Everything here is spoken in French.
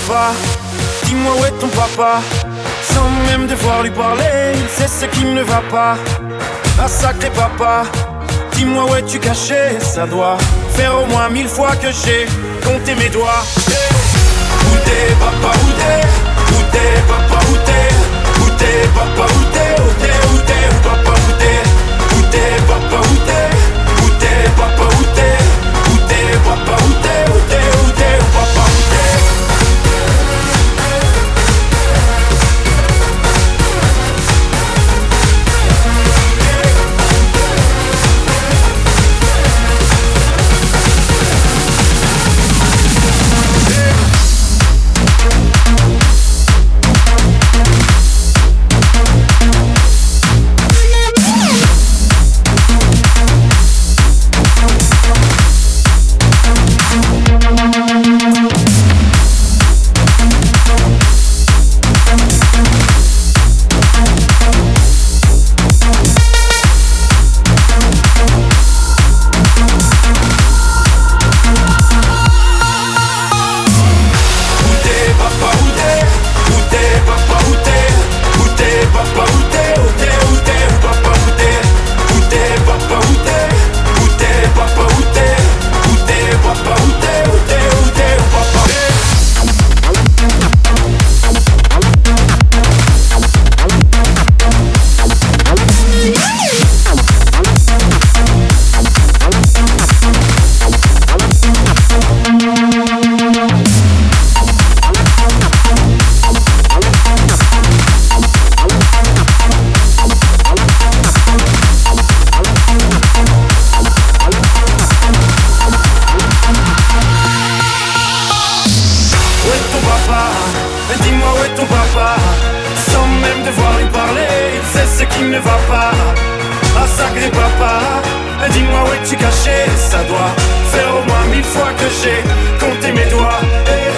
papa, dis-moi où est ton papa. Sans même devoir lui parler, il sait ce qui ne va pas. Ah sacré papa, dis-moi où es-tu caché. Ça doit faire au moins 1000 fois que j'ai compté mes doigts. Où t'es papa, où t'es? Où t'es papa, où t'es? Où t'es papa, où t'es? Où t'es, où t'es, où papa, où t'es? Où t'es papa, où t'es? Où t'es papa, où t'es? Où t'es papa, où t'es? Où t'es, où t'es, où papa, où t'es? Dis-moi où est ton papa, sans même devoir lui parler, il sait ce qui ne va pas. Ah sacré papa, dis-moi où es-tu caché. Ça doit faire au moins 1000 fois que j'ai compté mes doigts.